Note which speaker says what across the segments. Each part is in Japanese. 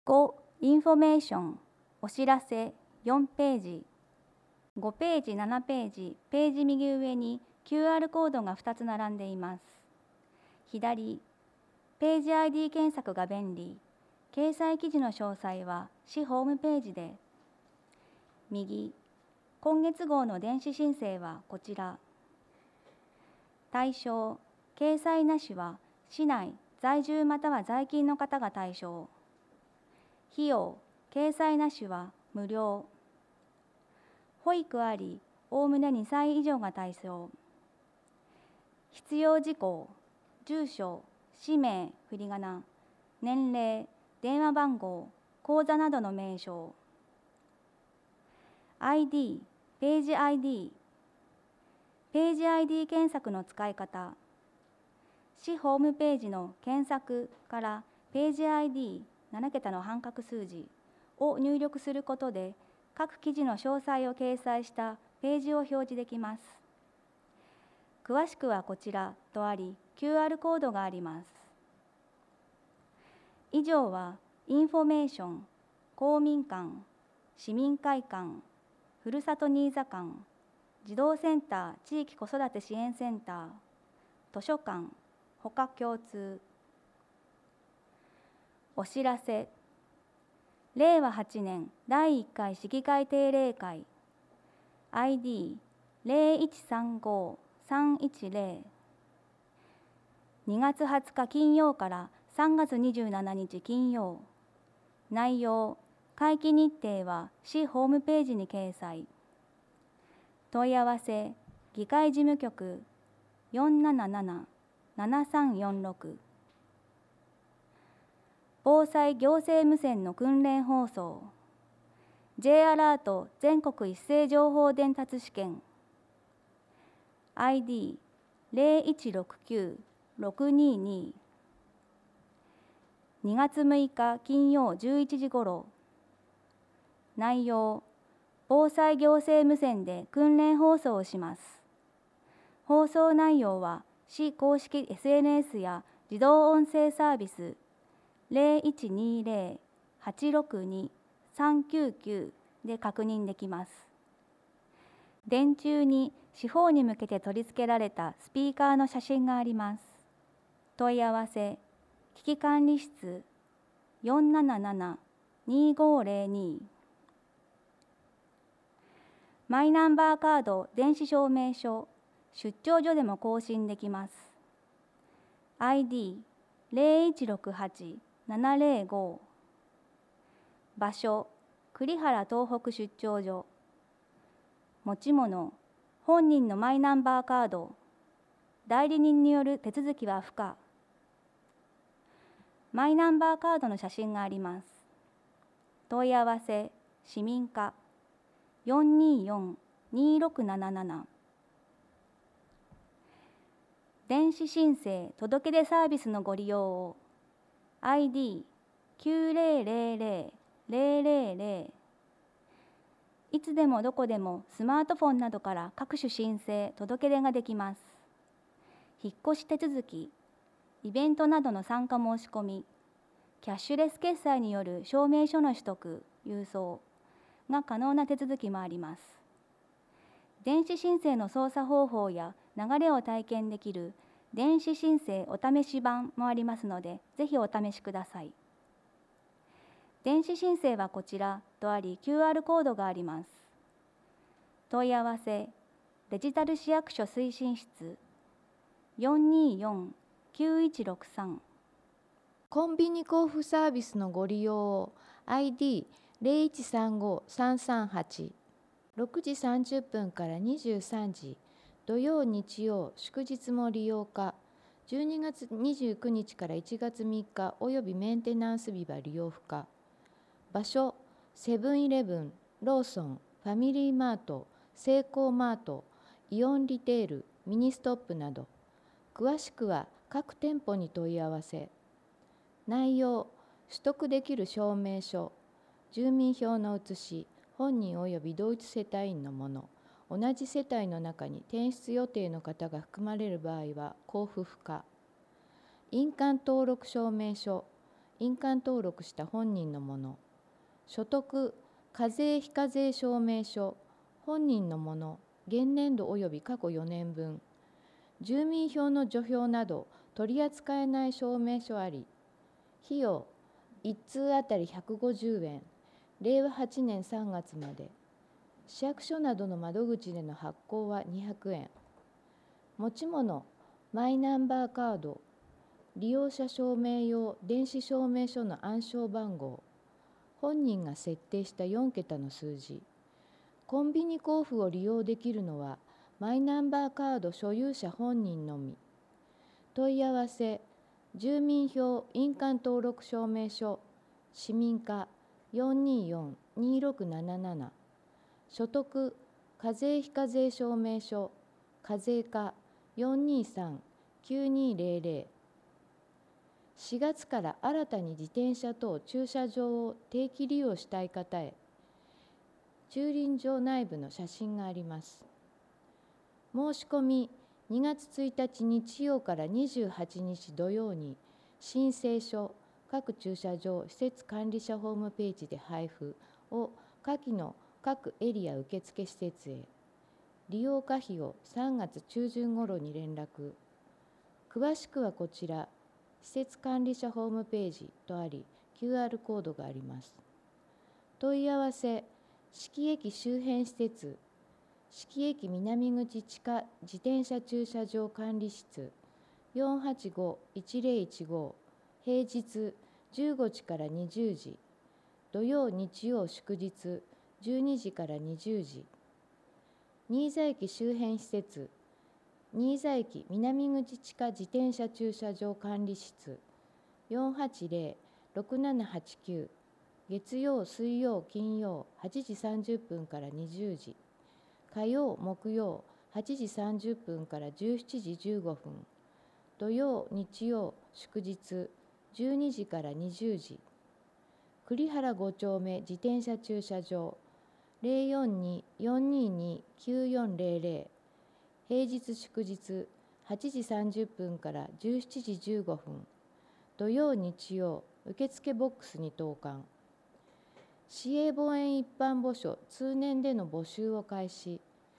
Speaker 1: 5、インフォメーション、お知らせ4ページ。5ページ、7ページ、ページ右上に QR コードが2つ並んでいます。左、ページ ID 検索が便利。掲載記事の詳細は市ホームページで。右、今月号の電子申請はこちら。対象、掲載なしは市内在住または在勤の方が対象。費用、掲載なしは無料。保育あり、おおむね2歳以上が対象。必要事項、住所、氏名、振り仮名、年齢、電話番号、口座などの名称。ID、ページ ID。ページ ID 検索の使い方。市ホームページの検索からページ ID7 桁の半角数字を入力することで、各記事の詳細を掲載したページを表示できます。詳しくはこちらとあり、QR コードがあります。以上はインフォメーション、公民館、市民会館、ふるさとニーザ館、児童センター地域子育て支援センター、図書館、ほか共通。お知らせ。令和8年第1回市議会定例会 ID0135-310 2月20日金曜から3月27日金曜。内容、会期日程は市ホームページに掲載。問い合わせ、議会事務局477-7346。防災行政無線の訓練放送。J アラート全国一斉情報伝達試験。ID0169-622。2月6日金曜11時ごろ。内容、防災行政無線で訓練放送をします。放送内容は市公式 SNS や自動音声サービス0120-862-399で確認できます。電柱に四方に向けて取り付けられたスピーカーの写真があります。問い合わせ、危機管理室477-2502。マイナンバーカード電子証明書、出張所でも更新できます。ID0168-705。場所、栗原東北出張所。持ち物、本人のマイナンバーカード。代理人による手続きは不可。マイナンバーカードの写真があります。問い合わせ、市民課424-2677。電子申請届出サービスのご利用を。ID9000-000。いつでもどこでもスマートフォンなどから各種申請届出ができます。引っ越し手続き、イベントなどの参加申し込み、キャッシュレス決済による証明書の取得、郵送が可能な手続きもあります。電子申請の操作方法や流れを体験できる電子申請お試し版もありますので、ぜひお試しください。電子申請はこちらとあり、QR コードがあります。問い合わせ、デジタル市役所推進室424-9163。
Speaker 2: コンビニ交付サービスのご利用を。 ID0135-338。6時30分から23時、土曜日曜祝日も利用可。12月29日から1月3日およびメンテナンス日は利用不可。場所、セブンイレブン、ローソン、ファミリーマート、セイコーマート、イオンリテール、ミニストップなど。詳しくは各店舗に問い合わせ。内容、取得できる証明書、住民票の写し、本人及び同一世帯員のもの、同じ世帯の中に転出予定の方が含まれる場合は交付不可。印鑑登録証明書、 印鑑登録した本人のもの、所得課税非課税証明書、本人のもの、現年度及び過去4年分、住民票の除票など取り扱えない証明書あり、費用1通あたり150円、令和8年3月まで、市役所などの窓口での発行は200円、持ち物、マイナンバーカード、利用者証明用電子証明書の暗証番号、本人が設定した4桁の数字、コンビニ交付を利用できるのはマイナンバーカード所有者本人のみ。問い合わせ、住民票印鑑登録証明書、市民課 424-2677、所得課税非課税証明書、課税課 423-9200。4月から新たに自転車等駐車場を定期利用したい方へ、駐輪場内部の写真があります。申し込み2月1日日曜から28日土曜に申請書各駐車場施設管理者ホームページで配布を下記の各エリア受付施設へ、利用可否を3月中旬頃に連絡。詳しくはこちら施設管理者ホームページとあり QR コードがあります。問い合わせ、志木駅周辺施設、志木駅南口地下自転車駐車場管理室 485-1015、 平日15時から20時、土曜日曜祝日12時から20時。新座駅周辺施設、新座駅南口地下自転車駐車場管理室 480-6789、 月曜水曜金曜8時30分から20時、火曜木曜8時30分から17時15分、土曜日曜祝日12時から20時。栗原5丁目自転車駐車場 042-422-9400、平日祝日8時30分から17時15分、土曜日曜受付ボックスに投函。市営墓園一般墓所通年での募集を開始。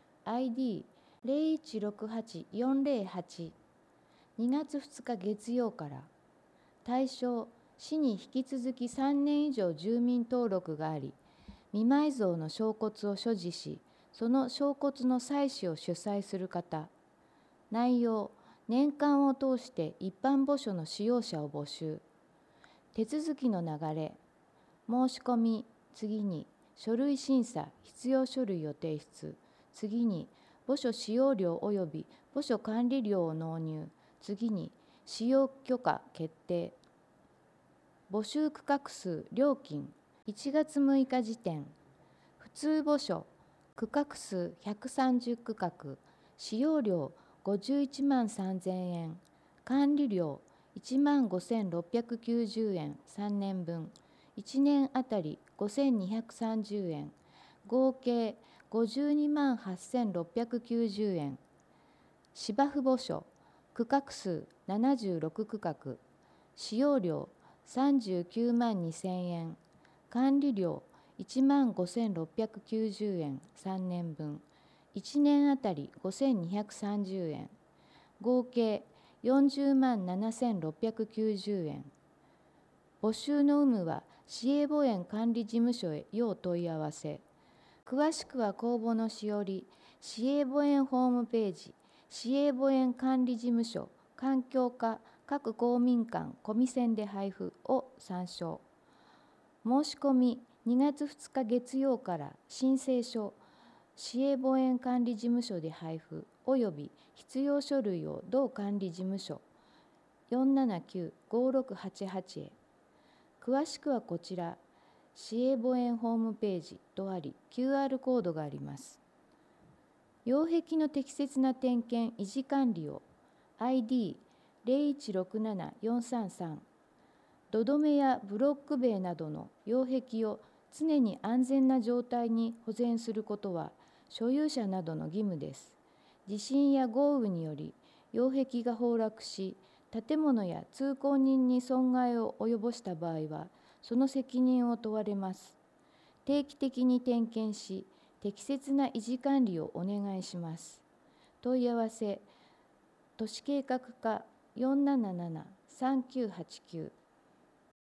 Speaker 2: ID0168-408、 2月2日月曜から。対象、市に引き続き3年以上住民登録があり、未埋蔵の証骨を所持し、その証骨の採取を主催する方。内容、年間を通して一般墓所の使用者を募集。手続きの流れ、申し込み、次に書類審査、必要書類を提出、次に墓所使用料及び墓所管理料を納入、次に使用許可決定。募集区画数、料金、1月6日時点、普通墓所、区画数130区画、使用料51万3000円、管理料1万5690円3年分、1年あたり5230円、合計52万8690円。芝生墓所、区画数76区画、使用料39万2000円、管理料1万5690円3年分、1年あたり5230円、合計40万7690円。募集の有無は市営墓園管理事務所へ要問い合わせ。詳しくは公募のしおり、市営墓園ホームページ、市営墓園管理事務所環境課各公民館コミセンで配布を参照。申し込み2月2日月曜から申請書市営墓園管理事務所で配布及び必要書類を同管理事務所 479-5688 へ。詳しくはこちら市営墓園ホームページとあり QR コードがあります。擁壁の適切な点検維持管理を ID0167-433、土留めやブロック塀などの擁壁を常に安全な状態に保全することは所有者などの義務です。地震や豪雨により擁壁が崩落し、 建物や通行人に損害を及ぼした場合は、その責任を問われます。定期的に点検し、適切な維持管理をお願いします。問い合わせ、都市計画課477-3989